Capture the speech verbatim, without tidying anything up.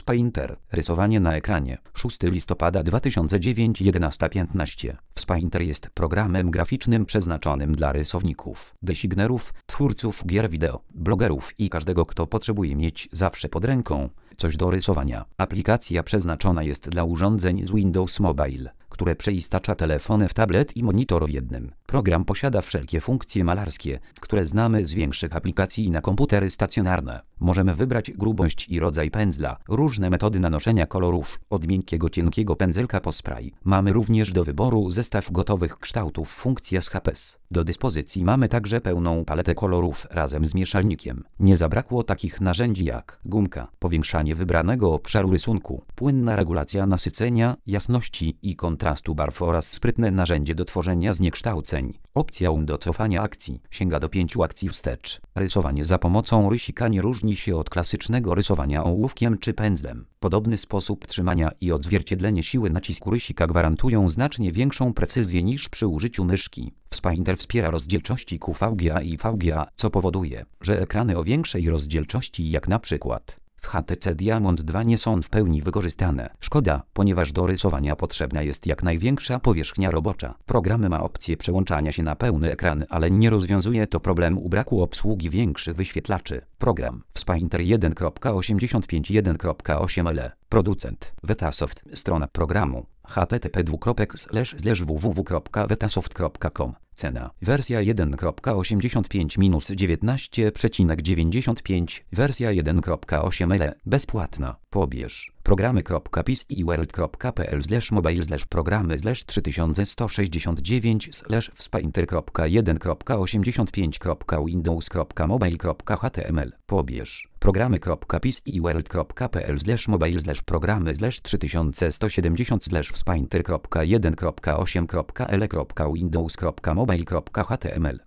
Wspainter. Rysowanie na ekranie. szóstego listopada dwa tysiące dziewiątego jedenasta piętnaście. Wspainter jest programem graficznym przeznaczonym dla rysowników, designerów, twórców gier wideo, blogerów i każdego, kto potrzebuje mieć zawsze pod ręką coś do rysowania. Aplikacja przeznaczona jest dla urządzeń z Windows Mobile, które przeistacza telefony w tablet i monitor w jednym. Program posiada wszelkie funkcje malarskie, które znamy z większych aplikacji na komputery stacjonarne. Możemy wybrać grubość i rodzaj pędzla, różne metody nanoszenia kolorów, od miękkiego cienkiego pędzelka po spray. Mamy również do wyboru zestaw gotowych kształtów funkcja z H P S. Do dyspozycji mamy także pełną paletę kolorów razem z mieszalnikiem. Nie zabrakło takich narzędzi jak gumka, powiększanie wybranego obszaru rysunku, płynna regulacja nasycenia, jasności i kontrastu barw oraz sprytne narzędzie do tworzenia zniekształceń. Opcja do cofania akcji sięga do pięciu akcji wstecz. Rysowanie za pomocą rysika nie różni się od klasycznego rysowania ołówkiem czy pędzlem. Podobny sposób trzymania i odzwierciedlenie siły nacisku rysika gwarantują znacznie większą precyzję niż przy użyciu myszki. Wspainter wspiera rozdzielczości Q V G A i V G A, co powoduje, że ekrany o większej rozdzielczości jak na przykład w H T C Diamond dwa nie są w pełni wykorzystane. Szkoda, ponieważ do rysowania potrzebna jest jak największa powierzchnia robocza. Program ma opcję przełączania się na pełny ekran, ale nie rozwiązuje to problemu braku obsługi większych wyświetlaczy. Program Wspainter jeden kropka osiemdziesiąt pięć jeden kropka osiem L. Producent Vetasoft. Strona programu h t t p dwukropek slash slash w w w kropka vetasoft kropka com. Cena. Wersja jeden kropka osiemdziesiąt pięć minus dziewiętnaście przecinek dziewięćdziesiąt pięć. Wersja jeden kropka osiem L. Bezpłatna. Pobierz. programy.piciworld.pl slash mobile slash programy slash trzy tysiące sto sześćdziesiąt dziewięć slash wspainter.jeden.osiemdziesiąt pięć.windows.mobile.html. Pobierz. programy.piciworld.pl slash mobile slash programy slash trzy tysiące sto siedemdziesiąt slash wspainter.jeden.osiem.l.windows.mobile.html.